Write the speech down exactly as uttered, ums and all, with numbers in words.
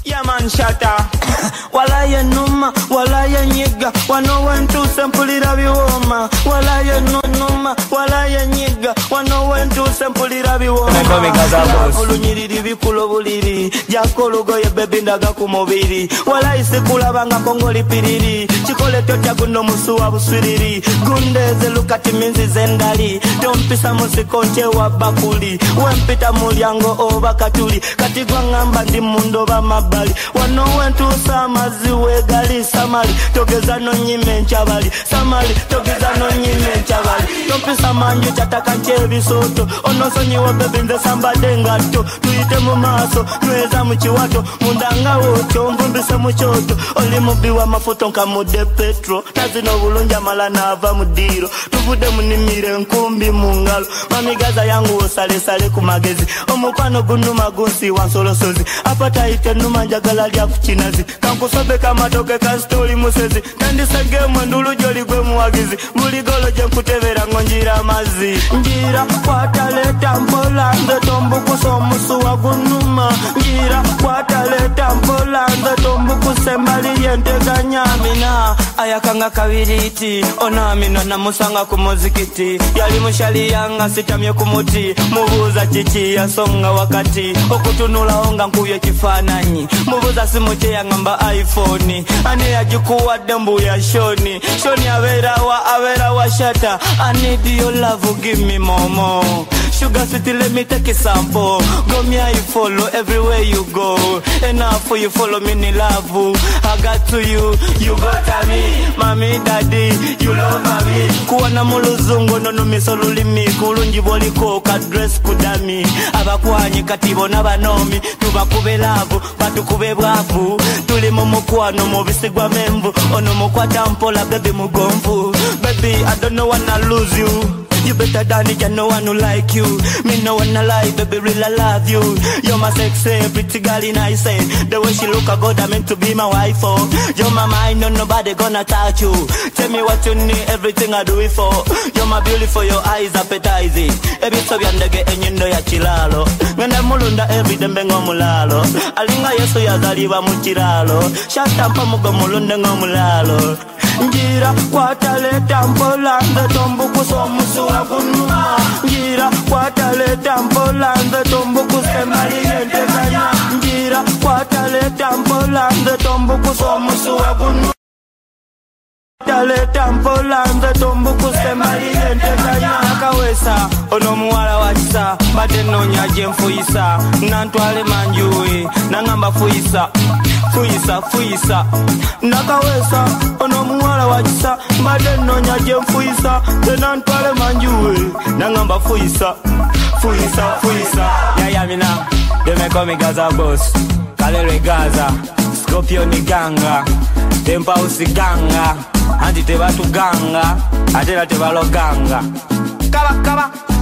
Yeah man shatter. Wala ye numa, wala ye nyiga. Wano wentu sempulira biwoma. Wala ye numa, wala ye nyiga. Wano wentu sempulira biwoma. Ulunyiriri bikulo buliri. Jakolugo ye bebi ndaga kumobiri. Wala isikula banga kongoli piriri. Chikole totya guno musuwa buswiriri. Gundeze lukati minzi zendali. Tompisa musikonche wa bakuli. Wempita mulyango oba katuli. Katigwa ngamba ndi mundo ba mabali. Wano wentu samazi wegali samali. Togeza no nyime nchabali. Samali togeza no nyime nchabali. Tompisa manju chataka nchevi soto. Onosonyi wa bebi nze samba dengato. Tuite mumaso, nweza mchiwato. Mundanga wocho, mvumbise muchoto. Oli mubiwa mafuto nka mude petro. Nazino bulunja mala na ava mudiro. Tuvude munimire nkumbi mungalo. Mamigaza yangu osale sale kumagezi. Omukwano gunu magunsi wansolo sozi. Apata ite numa njagala lya kuchinazi. Kankusobe kama toke ka story musezi. Tandisa gemu ndulu joli gwe muwagizi. Buligolo je nkutevera ngonjira mazi. Njira kwataleta mpola nze tombu kusomusu wa gunuma. Njira kwataleta mpola nze tombu kusembali yentega nyamina. Ayakanga kawiriti onamina na musanga kumuzikiti. Yali mushali yanga sitamye kumuti. Mubuza chichi ya songa wakati. Okutunula onga nkuye kifananyi. Mubuza simuche ya ngamba iPhone. Ane ya jikuwa dembu ya shoni. Shoni avera wa avera wa shata. I need your love, give me more more. Sugar city, let me take a sample. Go me I follow everywhere you go. Enough for you follow me ni love. I got to you, you got me. Mommy, daddy, you love me. Kuwana muluzungu nono misoluli mi. Kulunji boliko ka dress kudami. Abakuanyi katibo nabanomi. Tubakube love, batukube bwavu. Tuli mumukwano mubisigwa memvu. Ono mukwata mpola baby mugomvu. Baby, I don't know wanna lose you. You better than it, no one who like you. Me no wanna lie, baby, really love you. You're my sexy, pretty girl in I say. The way she look, I God, I meant to be my wife, oh. You're my mind, no nobody gonna touch you. Tell me what you need, everything I do it for. You're my beautiful, your eyes appetizing. Every so you ndege enyendo ya chilalo. Ngenda mulunda every dembengo mulalo. Alinga yeso ya zaliwa muchiralo. Shatampa mugo mulunde ngo mulalo. Njira kwataleta mpola nze tombu kusomusu wa gunuma. Njira kwataleta mpola nze tombu kusembali yentezanya. Njira kwataleta mpola nze tombu kusomusu wa gunuma. Taleta mpola nze tombu kusembali yentezanya. Akawesa ono muwala wachisa. Bate nonya jemfuisa. Nantwale manjui nangamba fuisa. Fuisa, fuisa, nakawesa ono muwala wachisa. Mbade nonya jemfuisa. Tena ntwale manjue nangamba fuisa. Fuisa, fuisa. Yaya mina, they me call me Gaza boss. Kalere Gaza, Scorpio ni ganga. Tempa usiganga. Anti teba tu ganga. Atela teba lo ganga. Kaba, kaba.